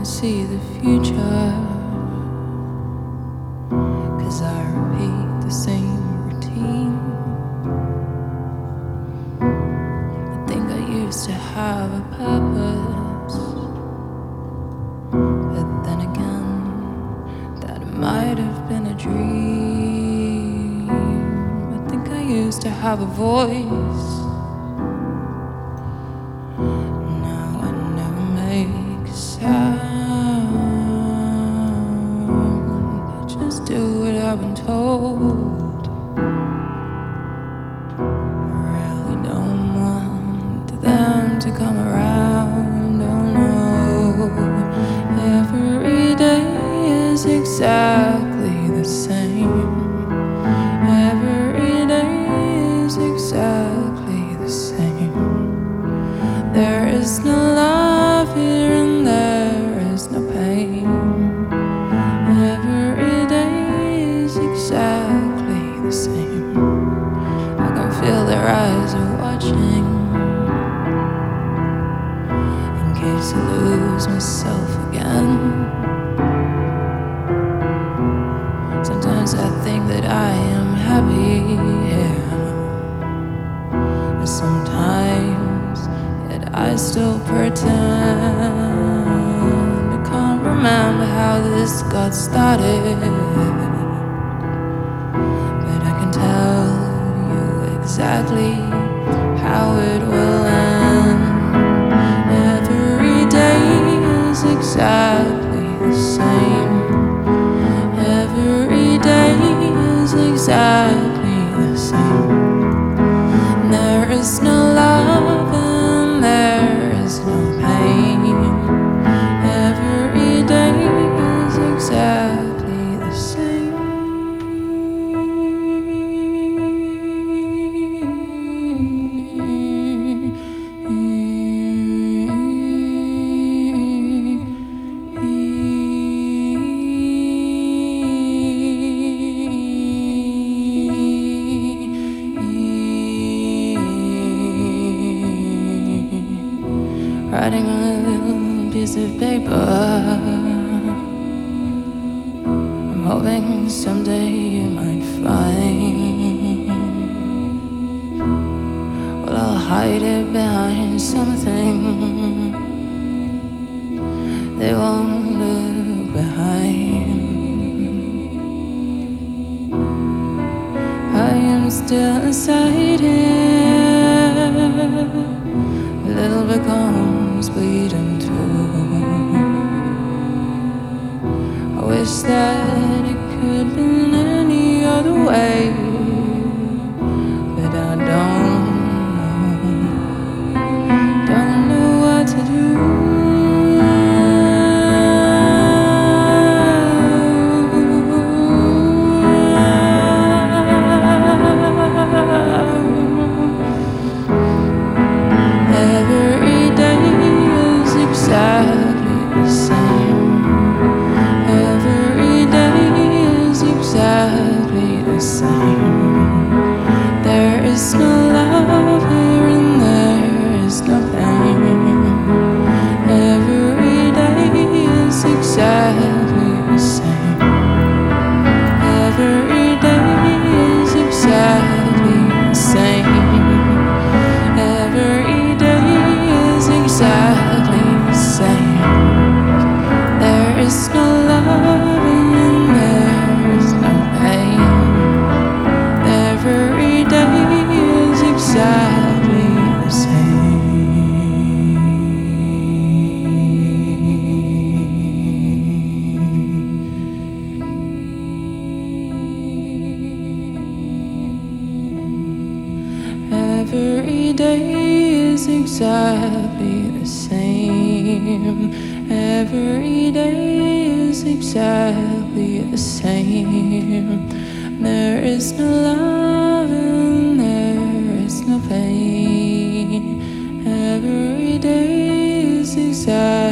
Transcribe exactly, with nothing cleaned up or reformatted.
see the future, 'cause I repeat the same routine. I think I used to have a purpose, but then again, that might have been a dream. I think I used to have a voice. Now I never make a sound. I just do what I've been told. I really don't want them to come around. Oh no. Every day is exactly the same. Every day is exactly the same. There is no love here and there is no pain. Every day is exactly the same. I can feel their eyes are watching, in case I lose myself again. Sometimes I think that I am happy here, but sometimes yet I still pretend. I can't remember how this got started, but I can tell you exactly how it will end. Every day is exactly the same. Every day is exactly the same. There is no love and there is no pain. Every day is exactly the same. Writing on a little piece of paper, I'm hoping someday you might find. Well, I'll hide it behind something they won't look behind. I am still inside here. A little bit comes bleeding through. I wish that it could have been any other way, but I don't know. Don't know what to do. Every day is exactly the same. Every day is exactly the same. There is no love here and there is no pain. Every day is exactly the same. Every day is exactly the same. Every day is exactly the same. There is no love and there is no pain. Every day is exactly the same. Every day is exactly the same. Every day is exactly the same. There is no love and there is no pain. Every day is exactly